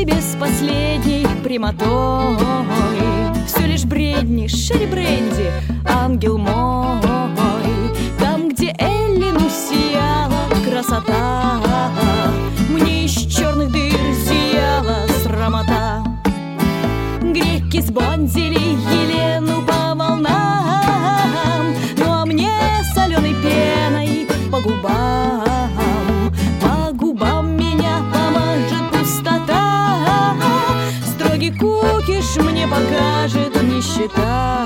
тебе с последней прямотой. Все лишь бредни, Шерри Бренди, ангел мой. Там, где Эллину сияла красота, мне из черных дыр зияла срамота. Греки сбандили Елену по волнам, ну а мне соленой пеной по губам. По губам меня помажет пустота, строгий кукиш мне покажет нищета.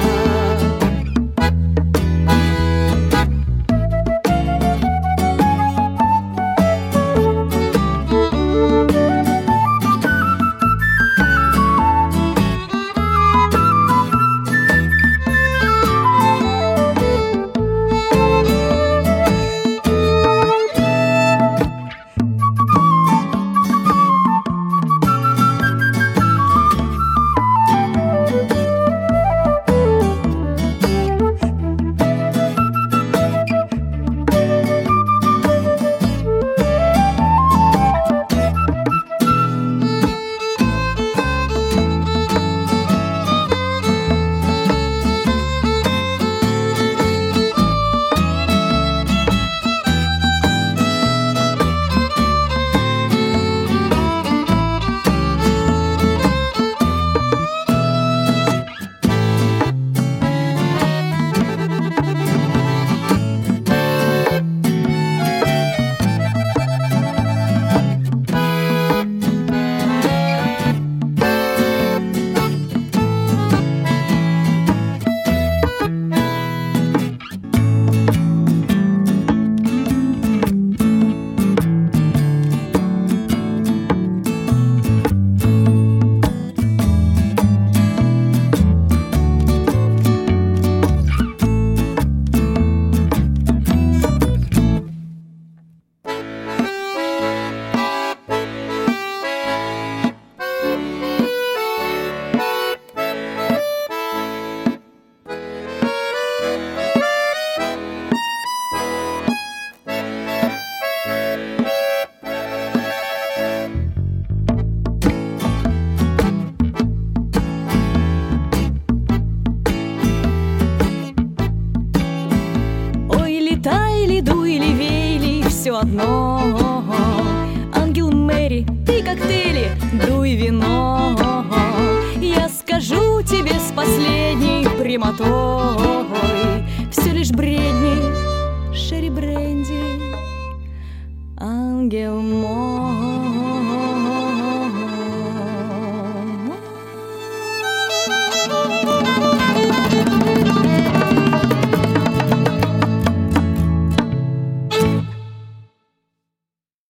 Все одно, ангел Мэри, ты коктейли, дуй вино. Я скажу тебе с последней прямотой: